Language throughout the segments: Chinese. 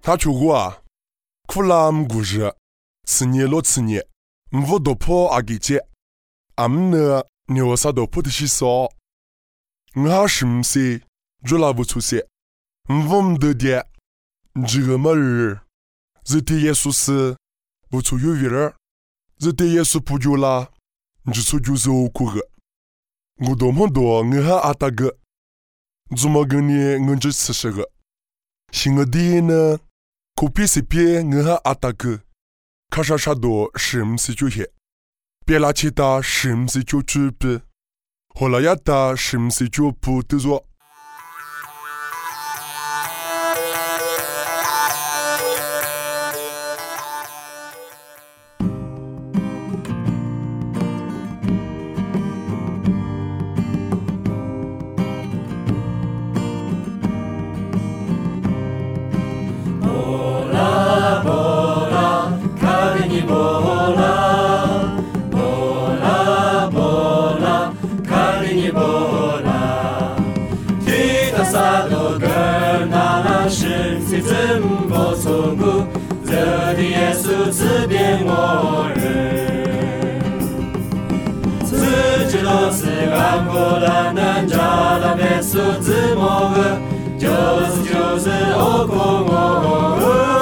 他求我啊，苦啦唔故事，次年落次年，唔多破阿给姐，阿唔呢牛啥都破的稀少，我还是唔sé，做啦不出些，唔得的，这个么日，这天耶稣是不出有味儿，这天耶稣不久啦，只出就是我苦个，我多么多我还阿大个，怎么跟你我这吃些个，新个的呢？可比是别我还阿大个，卡啥啥多是唔是就些，别拉其他是唔是就举别，后来呀他是唔是就不得做。 这的耶稣赐变我人，自己都是干过了，能找到别数字某个，就是我过我。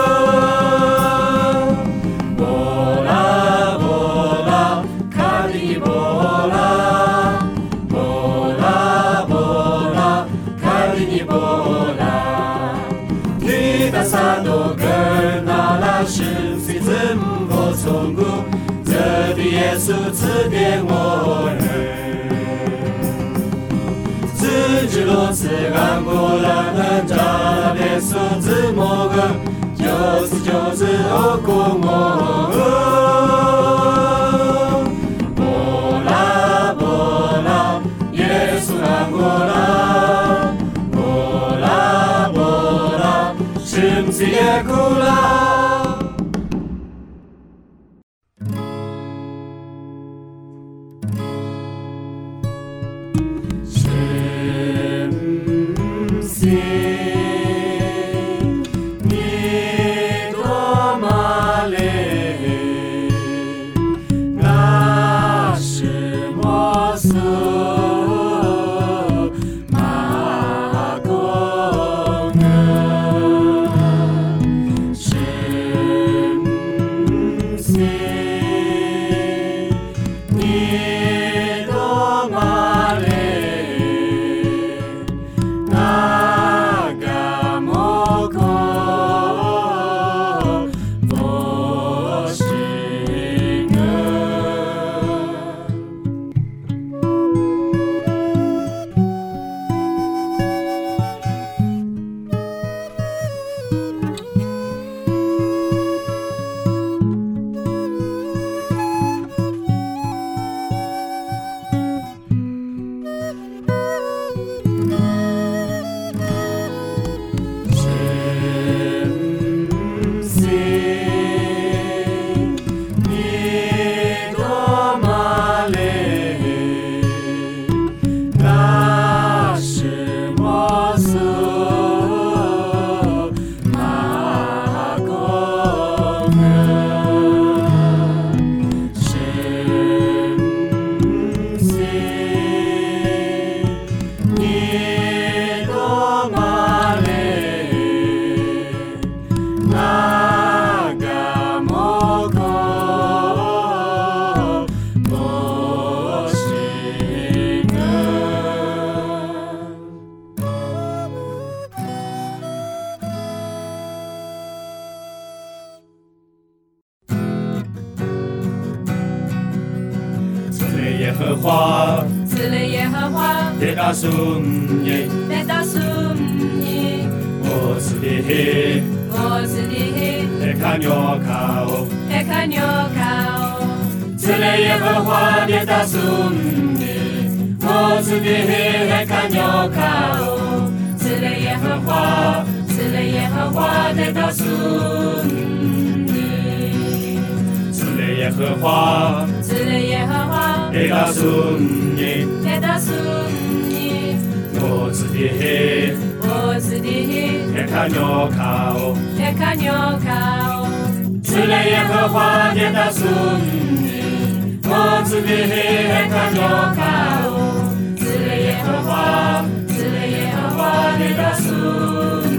波拉波拉，卡里波拉，波拉波拉，卡里波拉，提达萨多格。是非怎么从故？这的耶稣赐变我人，自己如此干过了，能找别数字某个，就是我过我。波拉波拉，耶稣干过了，波拉波拉，是不是也哭了？ 赐了耶和华， 别大树叶，我是的黑，黑卡牛卡哦，赐了耶和华，别大树叶，我是的黑卡牛卡哦，赐了耶和华，别大树叶，赐了耶和华。别大树叶， 别大树叶， 我是的黑， 我也看纽卡哦，赐了耶和华你的孙女，我赐的也看纽卡哦，赐了耶和华你的孙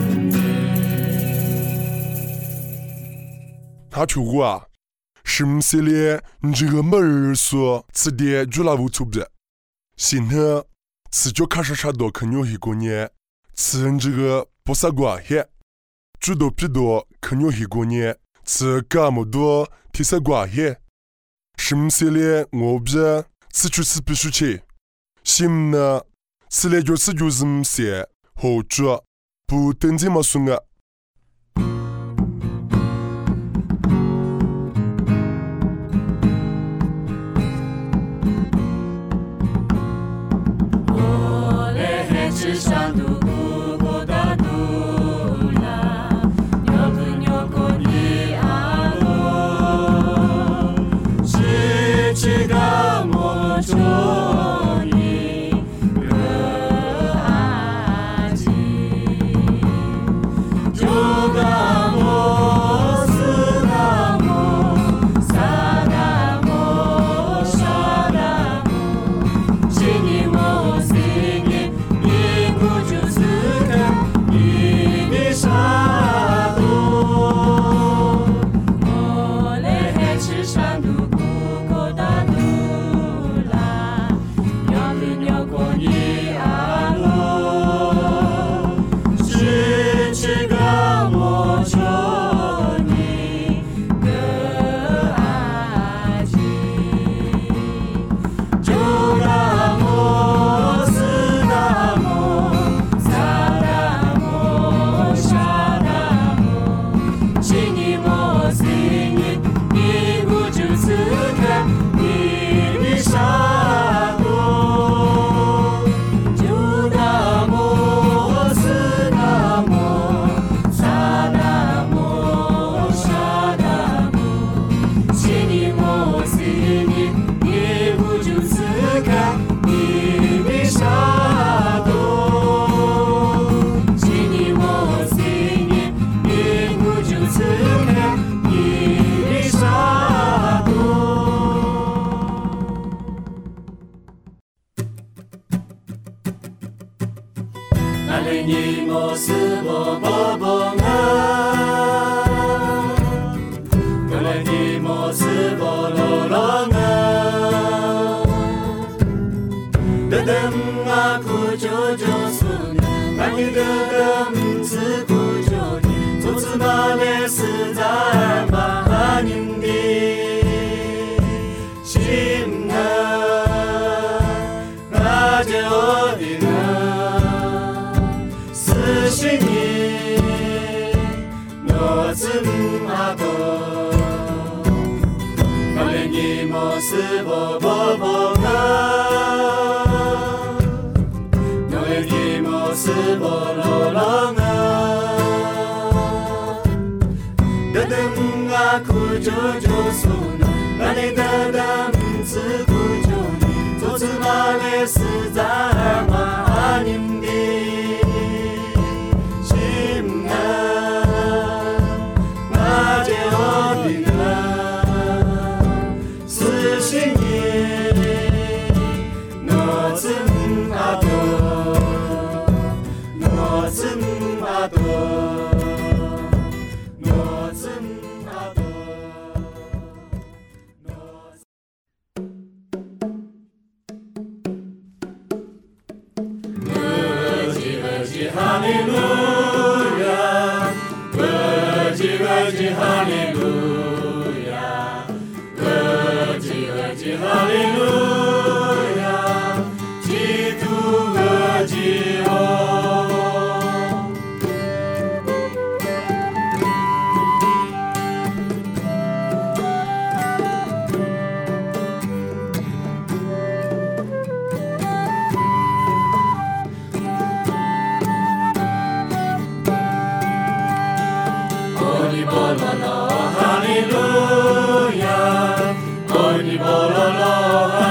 女。 他求我啊，是不是嘞？你这个没人说吃的就拉不出的，现在吃就开始吃到可牛一过年，吃这个不是瓜黑，煮到皮多可牛一过年，吃这么多提是瓜黑，是不是嘞？我比吃就是必须吃，现在吃了就是不是好煮，不等这么说啊。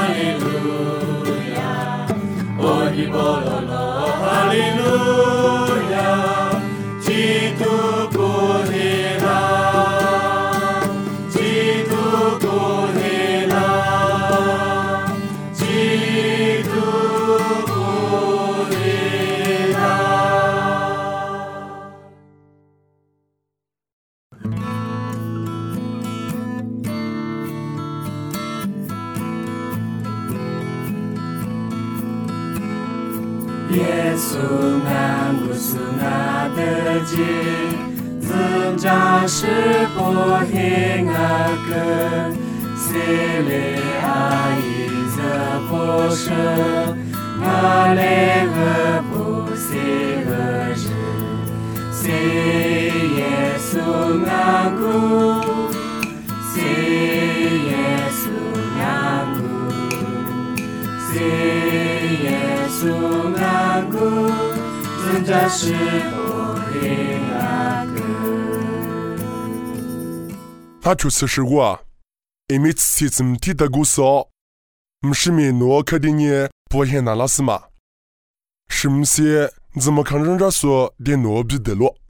Hallelujah. 耶稣安古苏那的基，自家是不黑阿根，西里阿伊则不舍，阿雷和不西和日，西耶稣安古，西耶稣安古，西耶稣安古，自家是不黑阿根。 他就是我，因为自己怎么的故事，不是面诺克的呢，不现那老师嘛，是不是怎么看人家说的诺比的了？